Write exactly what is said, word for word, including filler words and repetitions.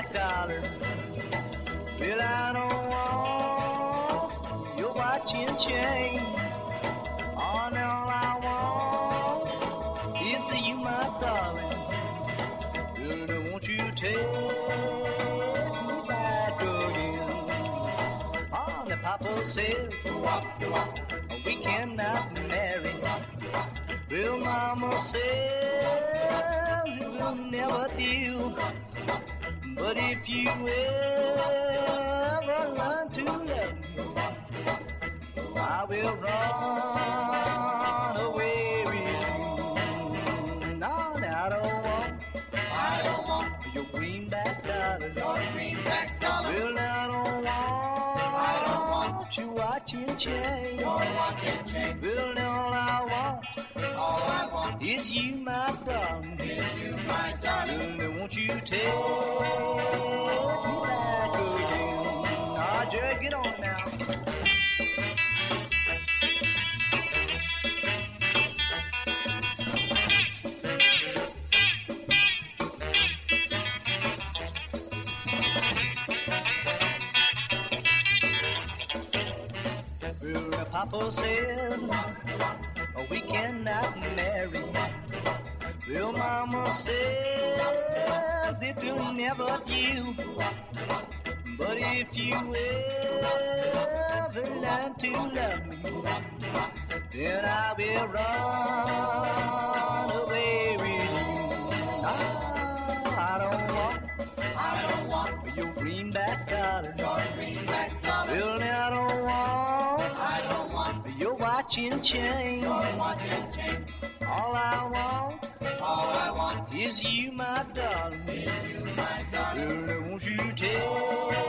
greenback dollar. Well, I don't want your watch and chain. All, all I want is you, my darling. Well, won't you take me back again? Oh, the papa says we cannot marry. Well, mama says it will never do. But if you ever learn to love me, I will run away with you. No, I don't want, I don't want your greenback dollar. your greenback dollar. Well, I don't want, I don't want your watch and chain. your watch and chain. Well, all I want All I want is you, my darling. is you, my darling. Well, won't you take me back again? Ah, Jerry, get on now. Well, the papa said we cannot marry. Well, mama says it will never do. But if you ever learn to love me, then I will run away with you. No, I don't want I don't want your greenback dollar. your greenback dollar. Well, I don't want I don't want your watch and chain. your watch and chain. All I want All I want is you, my darling. is you, my darling. Well, won't you take